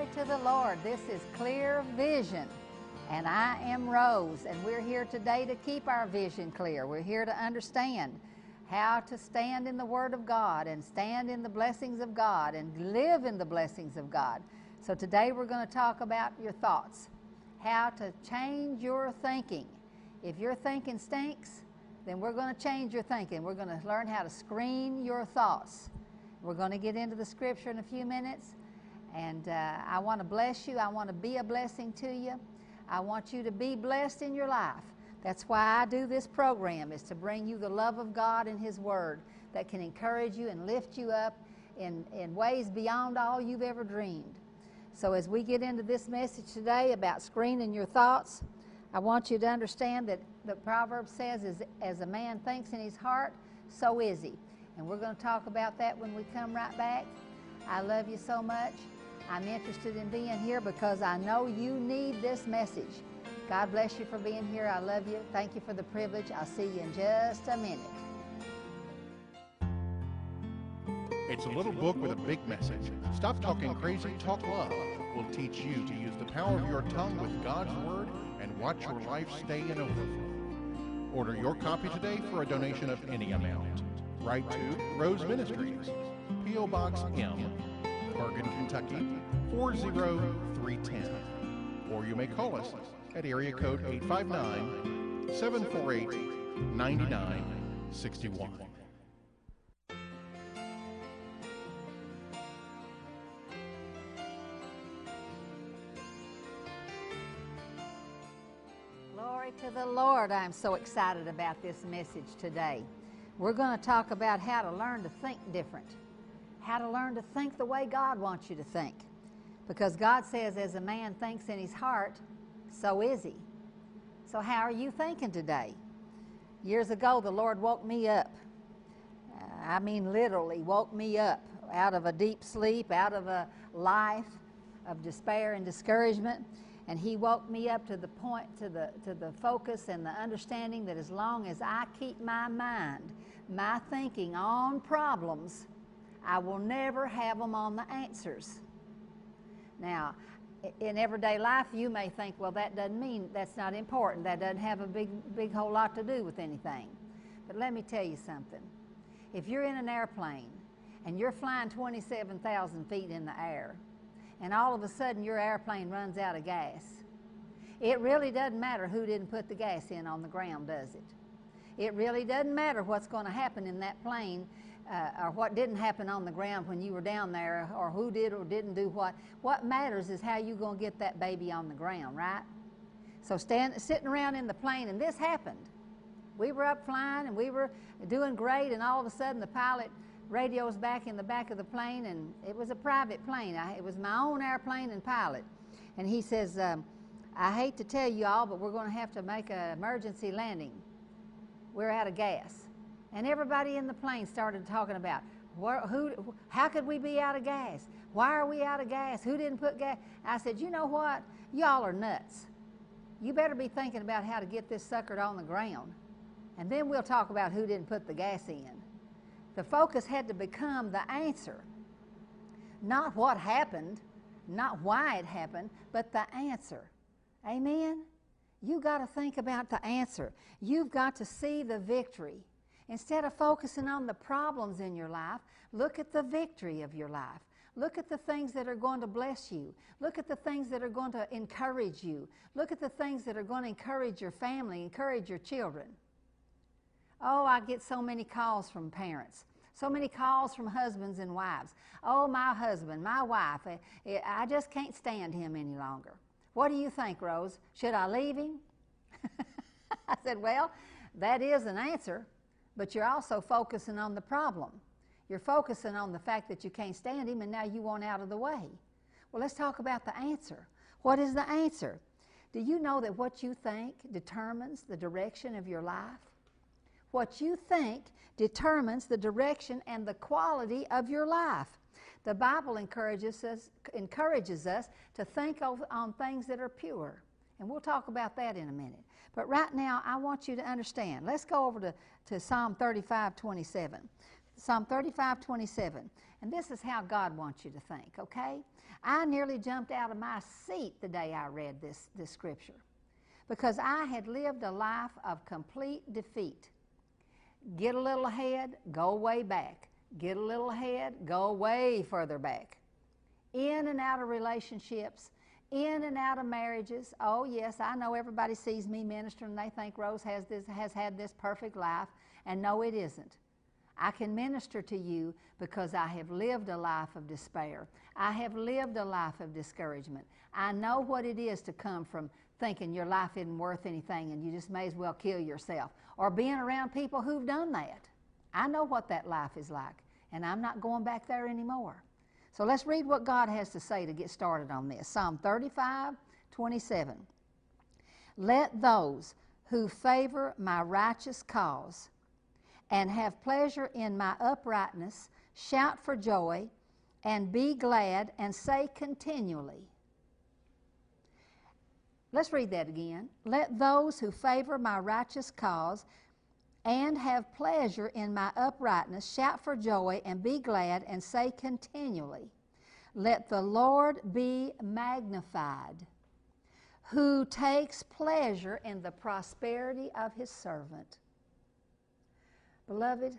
Glory to the Lord. This is Clear Vision, and I am Rose, and we're here today to keep our vision clear. We're here to understand how to stand in the Word of God and stand in the blessings of God and live in the blessings of God. So today we're going to talk about your thoughts, how to change your thinking. If your thinking stinks, then we're going to change your thinking. We're going to learn how to screen your thoughts. We're going to get into the Scripture in a few minutes, and I want to bless you. I want to be a blessing to you. I want you to be blessed in your life. That's why I do this program, is to bring you the love of God and His Word that can encourage you and lift you up in ways beyond all you've ever dreamed. So as we get into this message today about screening your thoughts, I want you to understand that the proverb says, as a man thinks in his heart, so is he. And we're going to talk about that when we come right back. I love you so much. I'm interested in being here because I know you need this message. God bless you for being here. I love you. Thank you for the privilege. I'll see you in just a minute. It's a little book with a big message. Stop talking crazy, talk love. We'll teach you to use the power of your tongue with God's Word and watch your life stay in overflow. Order your copy today for a donation of any amount. Write to Rose Ministries, P.O. Box M, Bergen, Kentucky, 40310. Or you may call us at area code 859-748-9961. Glory to the Lord. I'm so excited about this message today. We're going to talk about how to learn to think different, how to learn to think the way God wants you to think. Because God says, as a man thinks in his heart, so is he. So how are you thinking today? Years ago, the Lord woke me up. I mean literally woke me up out of a deep sleep, out of a life of despair and discouragement. And He woke me up to the point, to the focus and the understanding that as long as I keep my mind, my thinking on problems, I will never have them on the answers. Now, in everyday life, you may think, well, that doesn't mean, that's not important. That doesn't have a big whole lot to do with anything. But let me tell you something. If you're in an airplane and you're flying 27,000 feet in the air, and all of a sudden your airplane runs out of gas, it really doesn't matter who didn't put the gas in on the ground, does it? It really doesn't matter what's going to happen in that plane or what didn't happen on the ground when you were down there, or who did or didn't do what. What matters is how you're going to get that baby on the ground, right? So sitting around in the plane, and this happened. We were up flying, and we were doing great, and all of a sudden the pilot radios back in the back of the plane, and it was a private plane. It was my own airplane and pilot. And he says, I hate to tell you all, but we're going to have to make an emergency landing. We're out of gas. And everybody in the plane started talking about, how could we be out of gas? Why are we out of gas? Who didn't put gas? I said, you know what? Y'all are nuts. You better be thinking about how to get this sucker on the ground. And then we'll talk about who didn't put the gas in. The focus had to become the answer. Not what happened, not why it happened, but the answer. Amen? You got to think about the answer. You've got to see the victory. Instead of focusing on the problems in your life, look at the victory of your life. Look at the things that are going to bless you. Look at the things that are going to encourage you. Look at the things that are going to encourage your family, encourage your children. Oh, I get so many calls from parents, so many calls from husbands and wives. Oh, my husband, my wife, I just can't stand him any longer. What do you think, Rose? Should I leave him? I said, well, that is an answer, but you're also focusing on the problem. You're focusing on the fact that you can't stand him, and now you want out of the way. Well, let's talk about the answer. What is the answer? Do you know that what you think determines the direction of your life? What you think determines the direction and the quality of your life. The Bible encourages us to think on things that are pure. And we'll talk about that in a minute. But right now, I want you to understand. Let's go over to Psalm 35:27. Psalm 35:27. And this is how God wants you to think, okay? I nearly jumped out of my seat the day I read this scripture because I had lived a life of complete defeat. Get a little ahead, go way back. Get a little ahead, go way further back. In and out of relationships, in and out of marriages. Oh, yes, I know everybody sees me ministering and they think Rose has had this perfect life, and no, it isn't. I can minister to you because I have lived a life of despair. I have lived a life of discouragement. I know what it is to come from thinking your life isn't worth anything and you just may as well kill yourself, or being around people who've done that. I know what that life is like, and I'm not going back there anymore. So let's read what God has to say to get started on this. Psalm 35:27. Let those who favor my righteous cause and have pleasure in my uprightness shout for joy and be glad and say continually. Let's read that again. Let those who favor my righteous cause and have pleasure in my uprightness shout for joy and be glad and say continually. Let the Lord be magnified, who takes pleasure in the prosperity of his servant. Beloved,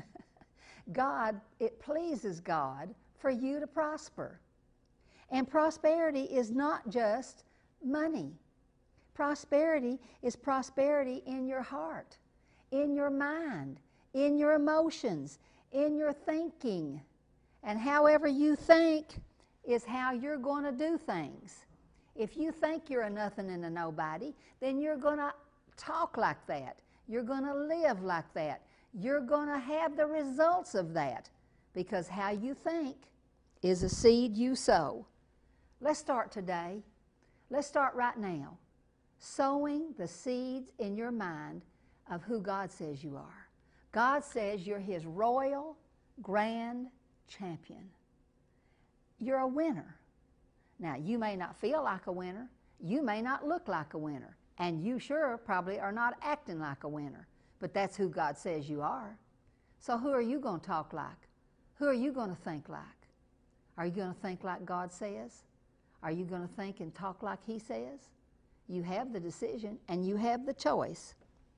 it pleases God for you to prosper. And prosperity is not just money. Prosperity is prosperity in your heart, in your mind, in your emotions, in your thinking. And however you think is how you're going to do things. If you think you're a nothing and a nobody, then you're going to talk like that. You're going to live like that. You're going to have the results of that, because how you think is a seed you sow. Let's start today. Let's start right now. Sowing the seeds in your mind of who God says you are. God says you're his royal grand champion. You're a winner. Now, you may not feel like a winner. You may not look like a winner. And you sure probably are not acting like a winner. But that's who God says you are. So who are you going to talk like? Who are you going to think like? Are you going to think like God says? Are you going to think and talk like he says? You have the decision and you have the choice.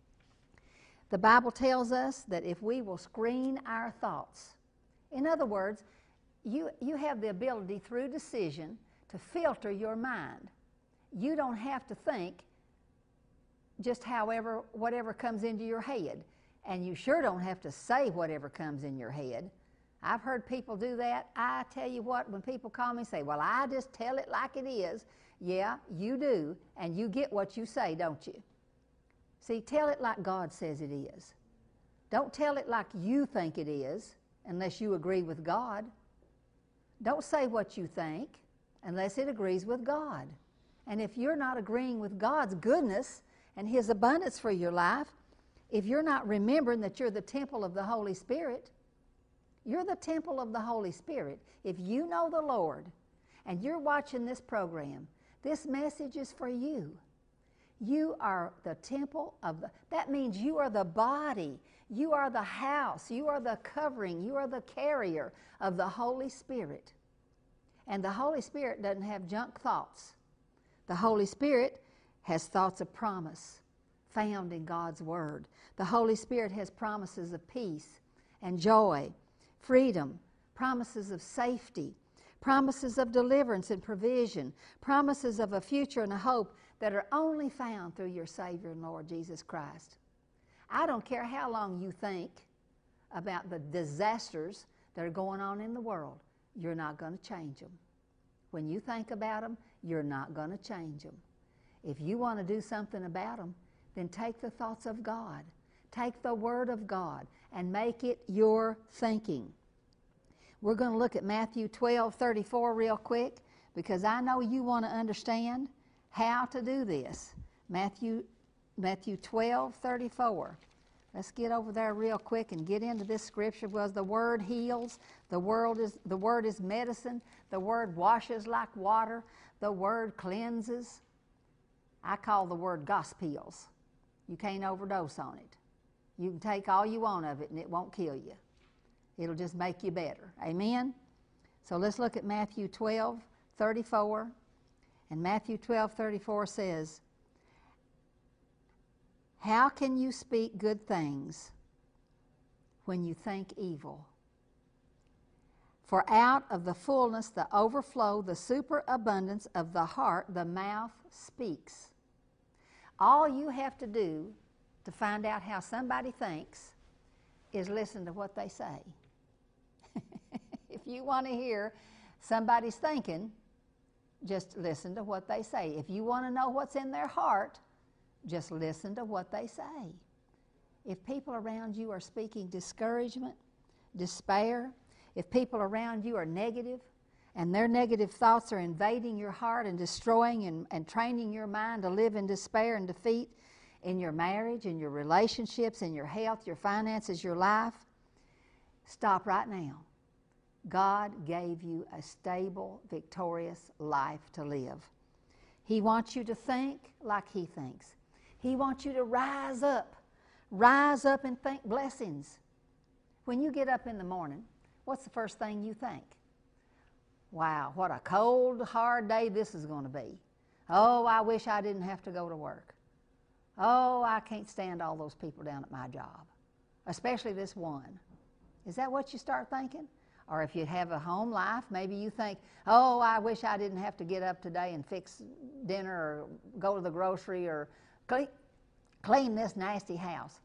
The Bible tells us that if we will screen our thoughts, in other words, you have the ability through decision to filter your mind. You don't have to think just whatever comes into your head. And you sure don't have to say whatever comes in your head. I've heard people do that. I tell you what, when people call me and say, well, I just tell it like it is. Yeah, you do, and you get what you say, don't you? See, tell it like God says it is. Don't tell it like you think it is, unless you agree with God. Don't say what you think unless it agrees with God. And if you're not agreeing with God's goodness and his abundance for your life, if you're not remembering that you're the temple of the Holy Spirit, you're the temple of the Holy Spirit. If you know the Lord and you're watching this program, this message is for you. You are the temple of that means you are the body, you are the house, you are the covering, you are the carrier of the Holy Spirit. And the Holy Spirit doesn't have junk thoughts. The Holy Spirit has thoughts of promise found in God's Word. The Holy Spirit has promises of peace and joy, freedom, promises of safety, promises of deliverance and provision, promises of a future and a hope that are only found through your Savior and Lord Jesus Christ. I don't care how long you think about the disasters that are going on in the world, you're not going to change them. When you think about them, you're not going to change them. If you want to do something about them, then take the thoughts of God, take the Word of God, and make it your thinking. We're going to look at Matthew 12:34 real quick, because I know you want to understand how to do this. Matthew 12:34. Let's get over there real quick and get into this scripture, because the Word heals, the Word is medicine, the Word washes like water, the Word cleanses. I call the Word gospels. You can't overdose on it. You can take all you want of it and it won't kill you. It'll just make you better. Amen? So let's look at Matthew 12:34. And Matthew 12:34 says, how can you speak good things when you think evil? For out of the fullness, the overflow, the superabundance of the heart, the mouth speaks. All you have to do to find out how somebody thinks is listen to what they say. If you want to hear somebody's thinking, just listen to what they say. If you want to know what's in their heart, just listen to what they say. If people around you are speaking discouragement, despair, if people around you are negative, and their negative thoughts are invading your heart and destroying and training your mind to live in despair and defeat in your marriage, in your relationships, in your health, your finances, your life, stop right now. God gave you a stable, victorious life to live. He wants you to think like He thinks. He wants you to rise up and think blessings. When you get up in the morning, what's the first thing you think? Wow, what a cold, hard day this is going to be. Oh, I wish I didn't have to go to work. Oh, I can't stand all those people down at my job, especially this one. Is that what you start thinking? Or if you have a home life, maybe you think, oh, I wish I didn't have to get up today and fix dinner or go to the grocery or clean this nasty house.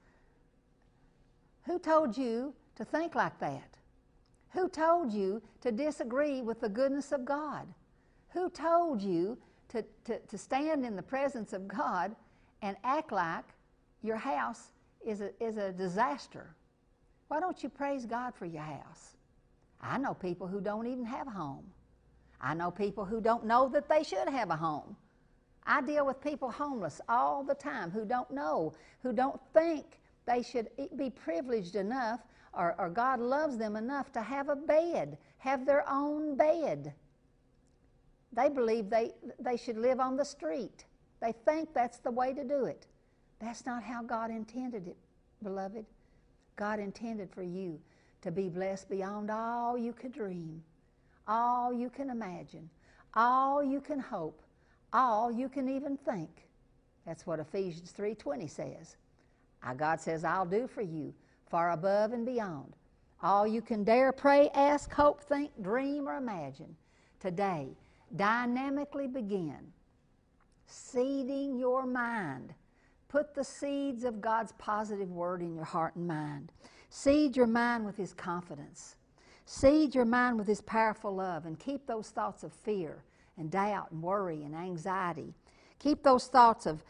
Who told you to think like that? Who told you to disagree with the goodness of God? Who told you to stand in the presence of God and act like your house is a disaster? Why don't you praise God for your house? I know people who don't even have a home. I know people who don't know that they should have a home. I deal with people homeless all the time who don't know, who don't think they should be privileged enough or God loves them enough to have a bed, have their own bed. They believe they should live on the street. They think that's the way to do it. That's not how God intended it, beloved. God intended for you to be blessed beyond all you could dream, all you can imagine, all you can hope, all you can even think. That's what Ephesians 3:20 says. God says, I'll do for you far above and beyond all you can dare, pray, ask, hope, think, dream, or imagine. Today, dynamically begin seeding your mind. Put the seeds of God's positive word in your heart and mind. Seed your mind with His confidence. Seed your mind with His powerful love, and keep those thoughts of fear and doubt and worry and anxiety. Keep those thoughts of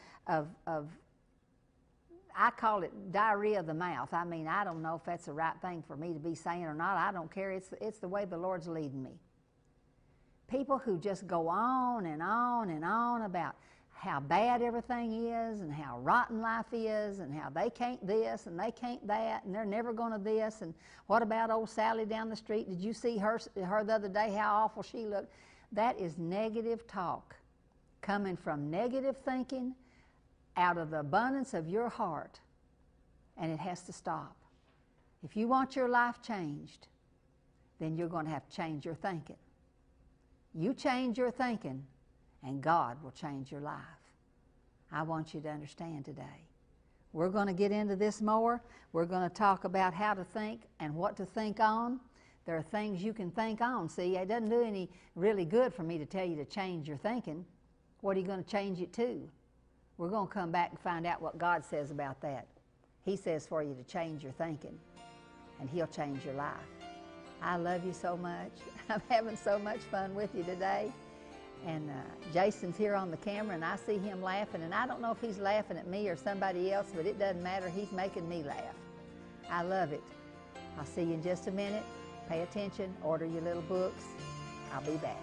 I call it diarrhea of the mouth. I mean, I don't know if that's the right thing for me to be saying or not. I don't care. It's the way the Lord's leading me. People who just go on and on and on about how bad everything is and how rotten life is and how they can't this and they can't that and they're never going to this, and what about old Sally down the street? Did you see her the other day, how awful she looked? That is negative talk coming from negative thinking out of the abundance of your heart, and it has to stop. If you want your life changed, then you're going to have to change your thinking. You change your thinking, and God will change your life. I want you to understand today. We're going to get into this more. We're going to talk about how to think and what to think on. There are things you can think on. See, it doesn't do any really good for me to tell you to change your thinking. What are you going to change it to? We're going to come back and find out what God says about that. He says for you to change your thinking, and He'll change your life. I love you so much. I'm having so much fun with you today. And Jason's here on the camera, and I see him laughing. And I don't know if he's laughing at me or somebody else, but it doesn't matter. He's making me laugh. I love it. I'll see you in just a minute. Pay attention. Order your little books. I'll be back.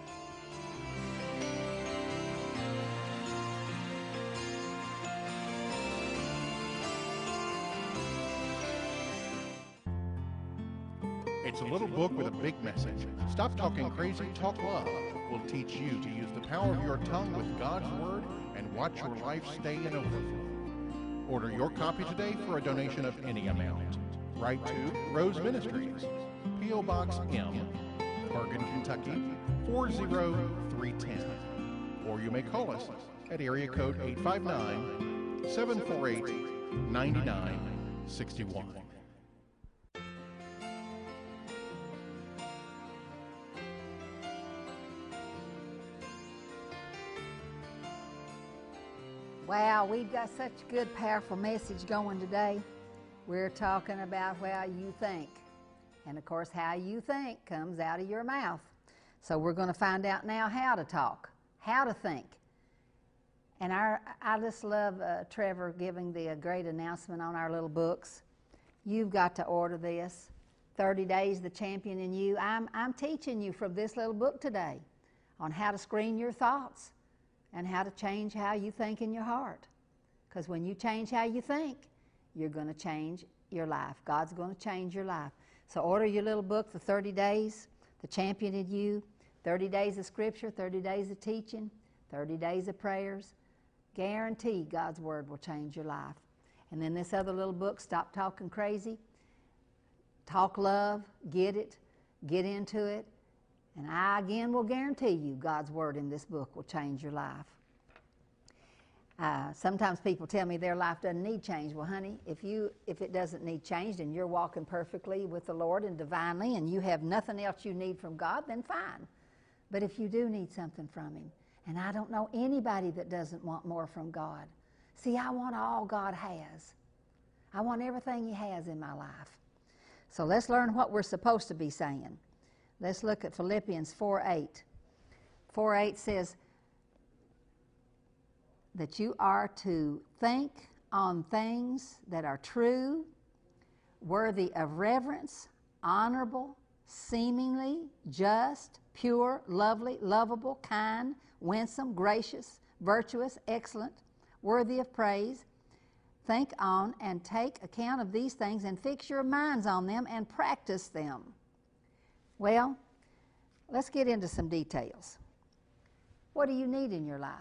It's a little book with a big message. Stop Talking Crazy, Talk Love will teach you to use the power of your tongue with God's Word and watch your life stay in overflow. Order your copy today for a donation of any amount. Write to Rose Ministries, P.O. Box M, Bergen, Kentucky 40310. Or you may call us at area code 859-748-9961. Wow, we've got such a good, powerful message going today. We're talking about how you think. And of course, how you think comes out of your mouth. So we're going to find out now how to talk, how to think. And I just love Trevor giving the great announcement on our little books. You've got to order this. 30 Days, the Champion in You. I'm teaching you from this little book today on how to screen your thoughts and how to change how you think in your heart. Because when you change how you think, you're going to change your life. God's going to change your life. So order your little book, The 30 Days, The Champion in You, 30 days of Scripture, 30 days of teaching, 30 days of prayers. Guarantee God's Word will change your life. And then this other little book, Stop Talking Crazy, Talk Love, get it, get into it. And I, again, will guarantee you God's Word in this book will change your life. Sometimes people tell me their life doesn't need change. Well, honey, if it doesn't need change and you're walking perfectly with the Lord and divinely and you have nothing else you need from God, then fine. But if you do need something from Him, and I don't know anybody that doesn't want more from God. See, I want all God has. I want everything He has in my life. So let's learn what we're supposed to be saying. Let's look at Philippians 4:8. 4:8 says that you are to think on things that are true, worthy of reverence, honorable, seemingly just, pure, lovely, lovable, kind, winsome, gracious, virtuous, excellent, worthy of praise. Think on and take account of these things and fix your minds on them and practice them. Well, let's get into some details. What do you need in your life?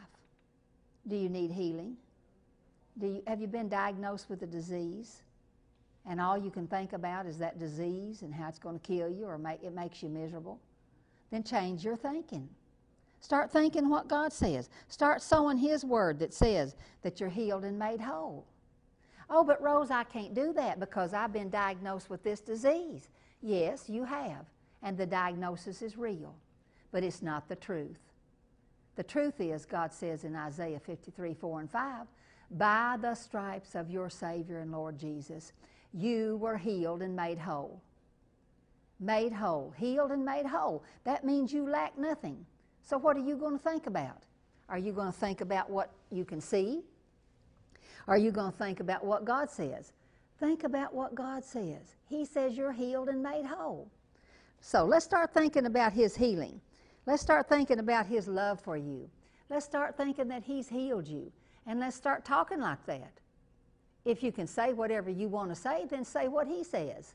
Do you need healing? Have you been diagnosed with a disease and all you can think about is that disease and how it's going to kill you or it makes you miserable? Then change your thinking. Start thinking what God says. Start sowing His Word that says that you're healed and made whole. Oh, but Rose, I can't do that because I've been diagnosed with this disease. Yes, you have. And the diagnosis is real, but it's not the truth. The truth is, God says in Isaiah 53:4-5, by the stripes of your Savior and Lord Jesus, you were healed and made whole. Made whole. Healed and made whole. That means you lack nothing. So what are you going to think about? Are you going to think about what you can see? Are you going to think about what God says? Think about what God says. He says you're healed and made whole. So let's start thinking about His healing. Let's start thinking about His love for you. Let's start thinking that He's healed you. And let's start talking like that. If you can say whatever you want to say, then say what He says.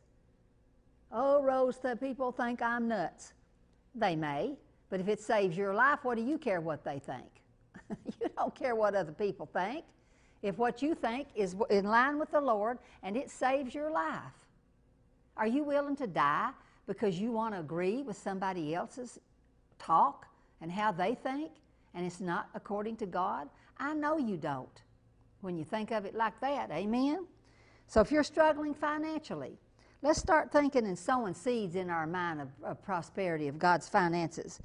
Oh, Rose, the people think I'm nuts. They may, but if it saves your life, what do you care what they think? You don't care what other people think. If what you think is in line with the Lord and it saves your life. Are you willing to die because you want to agree with somebody else's talk and how they think and it's not according to God? I know you don't when you think of it like that. Amen? So if you're struggling financially, let's start thinking and sowing seeds in our mind of prosperity, of God's finances.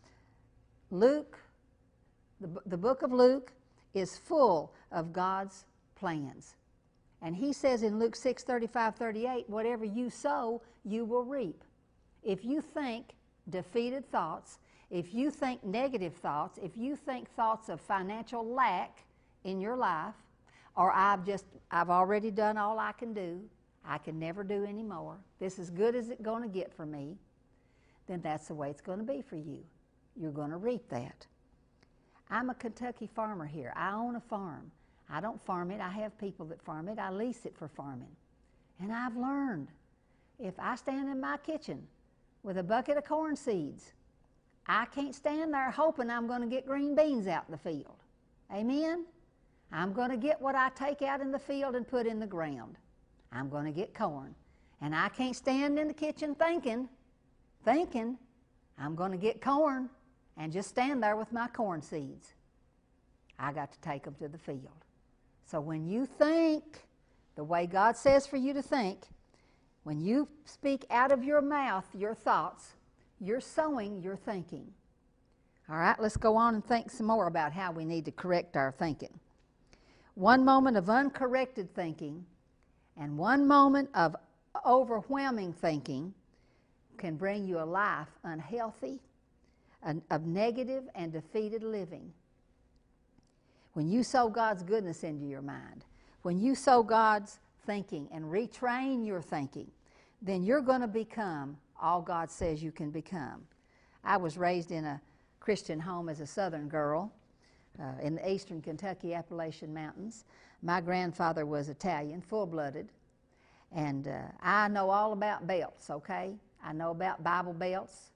Luke, the book of Luke is full of God's plans. And He says in Luke 6:35-38, whatever you sow, you will reap. If you think defeated thoughts, if you think negative thoughts, if you think thoughts of financial lack in your life, or I've already done all I can do, I can never do any more, this is as good as it's going to get for me, then that's the way it's going to be for you. You're going to reap that. I'm a Kentucky farmer here. I own a farm. I don't farm it. I have people that farm it. I lease it for farming. And I've learned, if I stand in my kitchen with a bucket of corn seeds, I can't stand there hoping I'm going to get green beans out in the field. Amen? I'm going to get what I take out in the field and put in the ground. I'm going to get corn. And I can't stand in the kitchen thinking thinking I'm going to get corn and just stand there with my corn seeds. I got to take them to the field. So when you think the way God says for you to think, when you speak out of your mouth your thoughts, you're sowing your thinking. All right, let's go on and think some more about how we need to correct our thinking. One moment of uncorrected thinking and one moment of overwhelming thinking can bring you a life unhealthy, of negative and defeated living. When you sow God's goodness into your mind, when you sow God's thinking and retrain your thinking, then you're going to become all God says you can become. I was raised in a Christian home as a Southern girl in the eastern Kentucky Appalachian Mountains. My grandfather was Italian, full-blooded, and I know all about belts, okay? I know about Bible belts.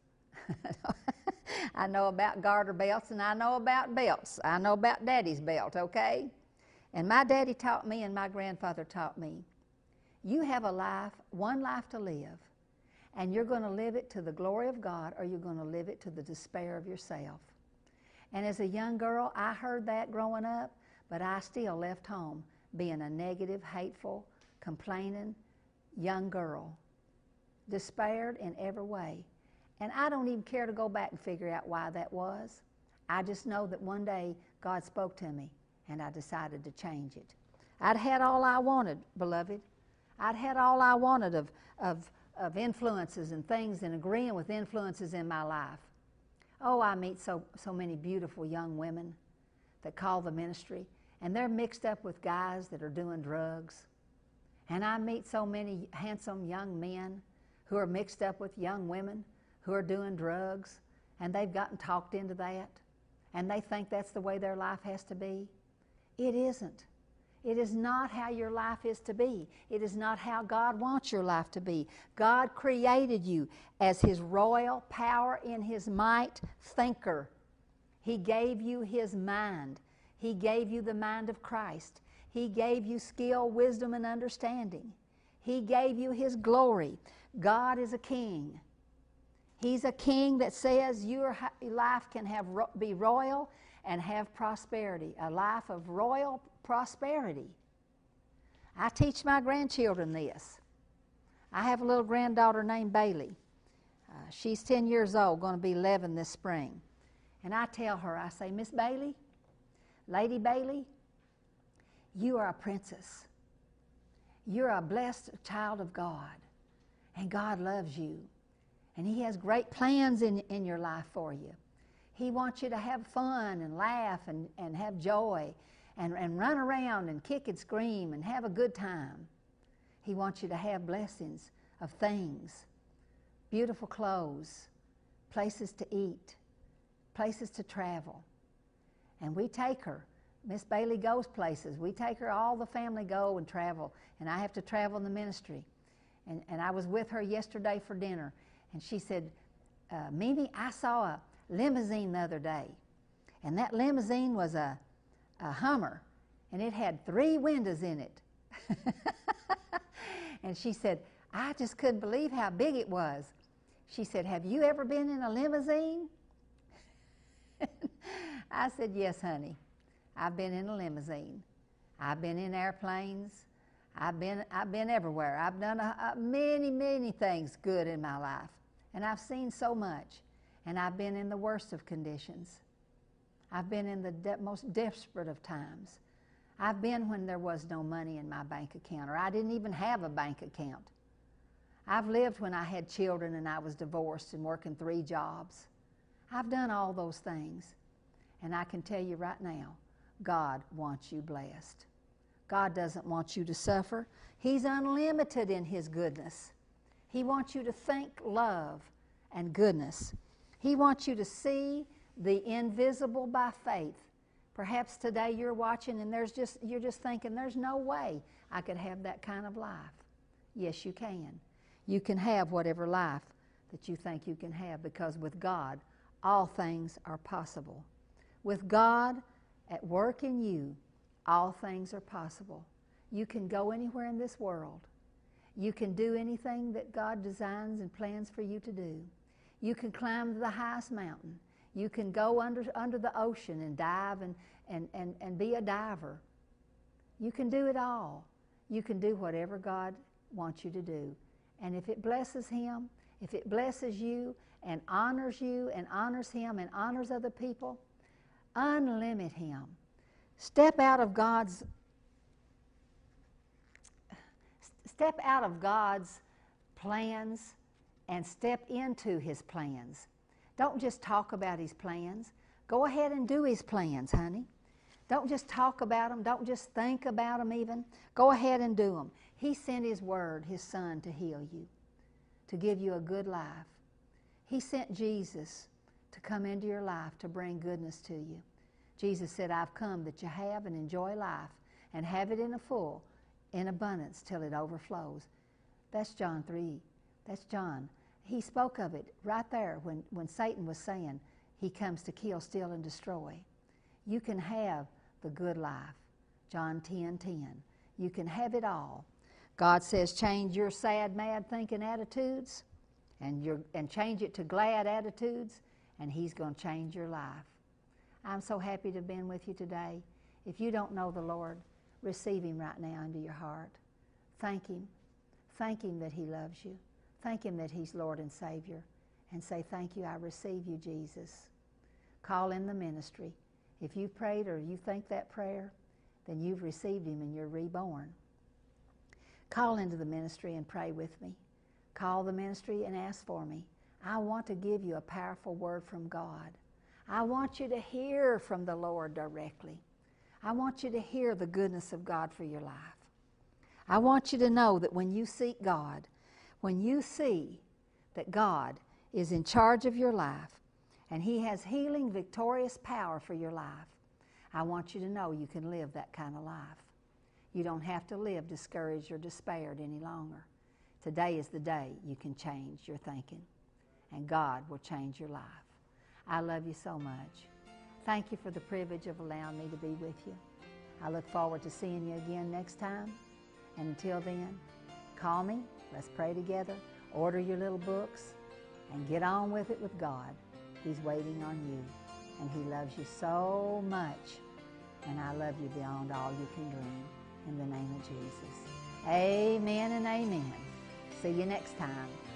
I know about garter belts, and I know about belts. I know about Daddy's belt, okay? And my daddy taught me and my grandfather taught me, you have a life, one life to live, and you're going to live it to the glory of God, or you're going to live it to the despair of yourself. And as a young girl, I heard that growing up, but I still left home being a negative, hateful, complaining young girl, despaired in every way. And I don't even care to go back and figure out why that was. I just know that one day God spoke to me, and I decided to change it. I'd had all I wanted, beloved. I'd had all I wanted of influences and things and agreeing with influences in my life. Oh, I meet so many beautiful young women that call the ministry, and they're mixed up with guys that are doing drugs. And I meet so many handsome young men who are mixed up with young women who are doing drugs, and they've gotten talked into that, and they think that's the way their life has to be. It isn't. It is not how your life is to be. It is not how God wants your life to be. God created you as His royal power in His might thinker. He gave you His mind. He gave you the mind of Christ. He gave you skill, wisdom, and understanding. He gave you His glory. God is a king. He's a king that says your life can be royal and have prosperity, a life of royal prosperity. I teach my grandchildren this. I have a little granddaughter named Bailey. She's 10 years old, going to be 11 this spring. And I tell her, I say, Miss Bailey, Lady Bailey, you are a princess. You're a blessed child of God, and God loves you. And He has great plans in your life for you. He wants you to have fun and laugh and have joy and run around and kick and scream and have a good time. He wants you to have blessings of things, beautiful clothes, places to eat, places to travel. And we take her. Miss Bailey goes places. We take her, all the family go and travel. And I have to travel in the ministry. And I was with her yesterday for dinner. And she said, Mimi, I saw a limousine the other day. And that limousine was a Hummer. And it had 3 windows in it. And she said, I just couldn't believe how big it was. She said, have you ever been in a limousine? I said, yes, honey. I've been in a limousine. I've been in airplanes. I've been everywhere. I've done many things good in my life. And I've seen so much. And I've been in the worst of conditions. I've been in the most desperate of times. I've been when there was no money in my bank account, or I didn't even have a bank account. I've lived when I had children and I was divorced and working 3 jobs. I've done all those things. And I can tell you right now, God wants you blessed. God doesn't want you to suffer. He's unlimited in His goodness. He wants you to think love and goodness. He wants you to see the invisible by faith. Perhaps today you're watching and you're just thinking, there's no way I could have that kind of life. Yes, you can. You can have whatever life that you think you can have, because with God, all things are possible. With God at work in you, all things are possible. You can go anywhere in this world. You can do anything that God designs and plans for you to do. You can climb the highest mountain. You can go under the ocean and dive and be a diver. You can do it all. You can do whatever God wants you to do. And if it blesses Him, if it blesses you and honors Him and honors other people, unlimit Him. Step out of God's plans and step into His plans. Don't just talk about His plans. Go ahead and do His plans, honey. Don't just talk about them. Don't just think about them even. Go ahead and do them. He sent His Word, His Son, to heal you, to give you a good life. He sent Jesus to come into your life to bring goodness to you. Jesus said, I've come that you have and enjoy life and have it in abundance till it overflows. That's John 3. That's John. He spoke of it right there when Satan was saying he comes to kill, steal, and destroy. You can have the good life. John 10:10. You can have it all. God says change your sad, mad thinking attitudes and change it to glad attitudes, and He's going to change your life. I'm so happy to have been with you today. If you don't know the Lord, receive Him right now into your heart. Thank Him. Thank Him that He loves you. Thank Him that He's Lord and Savior. And say, thank you, I receive you, Jesus. Call in the ministry. If you prayed or you think that prayer, then you've received Him and you're reborn. Call into the ministry and pray with me. Call the ministry and ask for me. I want to give you a powerful word from God. I want you to hear from the Lord directly. I want you to hear the goodness of God for your life. I want you to know that when you seek God, when you see that God is in charge of your life and He has healing, victorious power for your life, I want you to know you can live that kind of life. You don't have to live discouraged or despaired any longer. Today is the day you can change your thinking, and God will change your life. I love you so much. Thank you for the privilege of allowing me to be with you. I look forward to seeing you again next time. And until then, call me. Let's pray together. Order your little books and get on with it with God. He's waiting on you, and He loves you so much. And I love you beyond all you can dream. In the name of Jesus. Amen and amen. See you next time.